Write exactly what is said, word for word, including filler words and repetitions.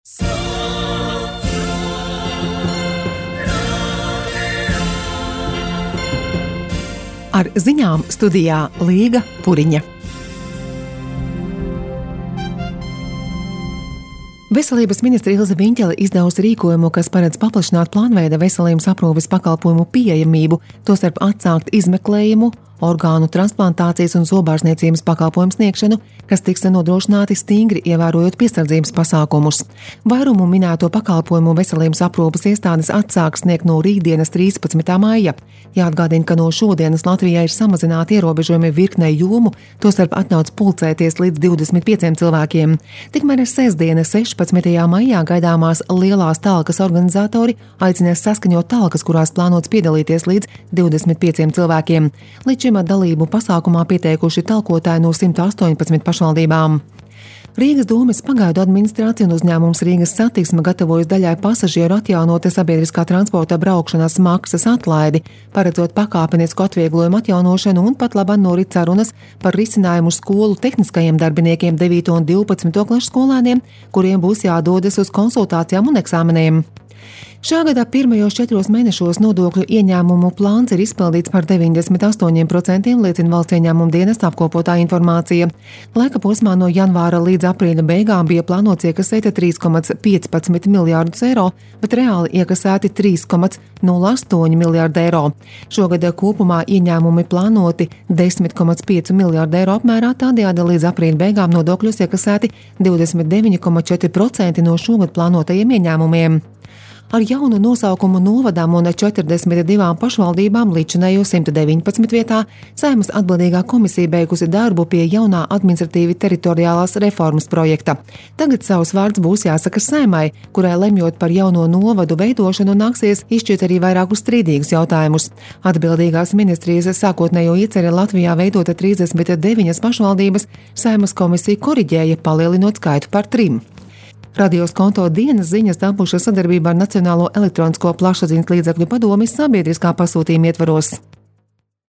Ar ziņām studijā Līga Puriņa. Veselības ministre Ilze Viņķele izdevusi rīkojumu, kas paredz paplašināt plānveida veselības aprūpes pakalpojumu pieejamību, tostarp atsākt izmeklējumu, orgānu transplantācijas un zobārstniecības pakalpojumu sniegšanu, kas tiks nodrošināti stingri ievērojot piesardzības pasākumus. Vairumu minēto pakalpojumu veselības aprūpes iestādes atsāks sniegt no rītdienas trīspadsmitā maija. Jāatgādina, ka no šodienas Latvijā ir samazināti ierobežojumi virknei jomu, tostarp atļauts pulcēties līdz divdesmit pieciem cilvēkiem. Tikmēr sestdienas sešpadsmitajā maijā gaidāmās lielās talkas organizatori aicinās saskaņot talkas, kurās plānots piedalīties līdz divdesmit pieciem cilvēkiem. Līdz šim dalību pasākumā pieteikuši talkotāji no simt astoņpadsmit pašvaldībām. Rīgas domes pagaidu administrācija un uzņēmums Rīgas satiksme gatavojas daļai pasažieru atjaunot sabiedriskā transporta braukšanas maksas atlaidi, paredzot pakāpenisku atvieglojumu atjaunošanu un pat labāk norit sarunas par risinājumu skolu tehniskajiem darbiniekiem devīto un divpadsmito klašu skolēniem, kuriem būs jādodas uz konsultācijām un eksāmeniem. Šā gada pirmajos četros mēnešos nodokļu ieņēmumu plāns ir izpildīts par deviņdesmit astoņiem procentiem, liecina valsts ieņēmumu dienesta apkopotā informācija. Laika posmā no janvāra līdz aprīļa beigām bija plānots iekasēt trīs komats piecpadsmit miljārdus eiro, bet reāli iekasēti trīs komats nulle astoņi miljārdi eiro. Šogad kopumā ieņēmumi plānoti desmit komats pieci miljārdi eiro apmērā, tādējādi līdz aprīļa beigām nodokļos iekasēti divdesmit deviņi komats četri procenti no šogad plānotajiem ieņēmumiem. Ar jaunu nosaukumu novadām un četrdesmit divām pašvaldībām līdzinējo simt deviņpadsmit vietā Saeimas atbildīgā komisija beigusi darbu pie jaunā administratīvi teritoriālās reformas projekta. Tagad savs vārds būs jāsaka Saeimai, kurai lemjot par jauno novadu veidošanu nāksies izšķirt arī vairākus strīdīgus jautājumus. Atbildīgās ministrijas sākotnējo ieceri Latvijā veidota trīsdesmit deviņas pašvaldības, Saeimas komisija koriģēja, palielinot skaitu par trim. Radios konto dienas ziņas tapušas sadarbībā ar Nacionālo elektronisko plašsaziņas līdzekļu padomi sabiedriskā pasūtījuma ietvaros.